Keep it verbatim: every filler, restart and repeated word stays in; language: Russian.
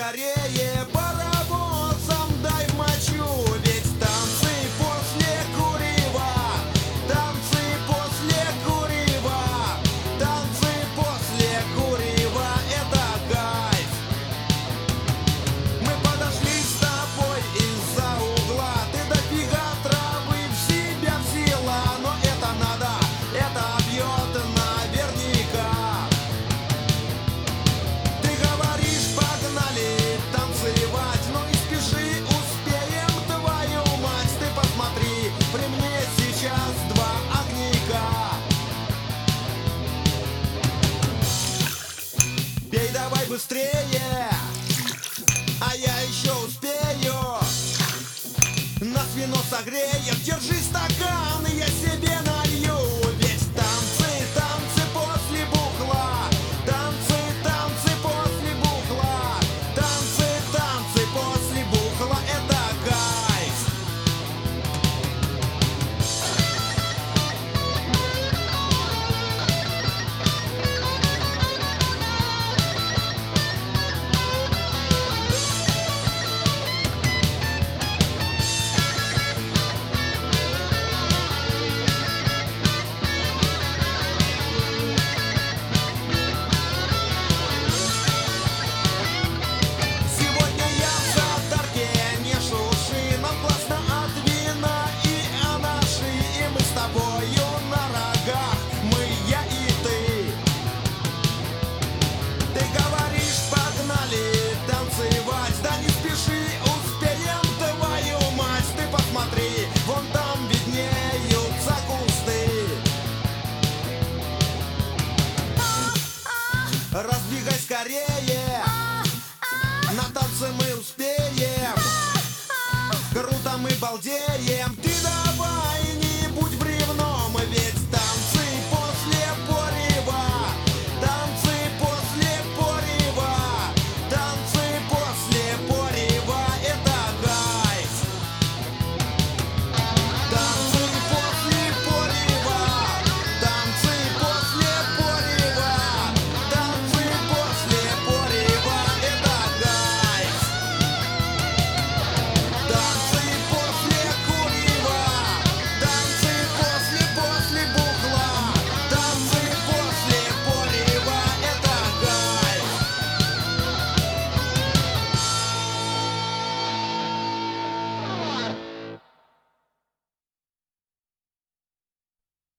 скорее паровозом, дай в мочу. Ведь танцы после курева, танцы после курева, танцы после курева — это кайф. Мы подошли с тобой из-за угла, ты дофига травы в себя взяла. Но это надо, это бьет наверняка. Ты говоришь, погнали танцевать, ну и спеши, успеем, твою мать. Ты посмотри, при мне сейчас два огника. Бей давай быстрее, а я еще успею. Нас вино согреем, держи стакан, и я себе налью. Ведь танцы, танцы после бухла, танцы, танцы после бухла, танцы, танцы после бухла — это кайф. Сегодня я в заторке, не шуши, нам классно от вина и анаши. И мы с тобою на рогах, мы, я и ты. Ты говоришь, погнали танцевать, да не спеши, успеем, твою мать. Ты посмотри, вон там виднеются кусты. Разбегай скорее, на танцы мы успеем. Круто мы балдеем. Ты давай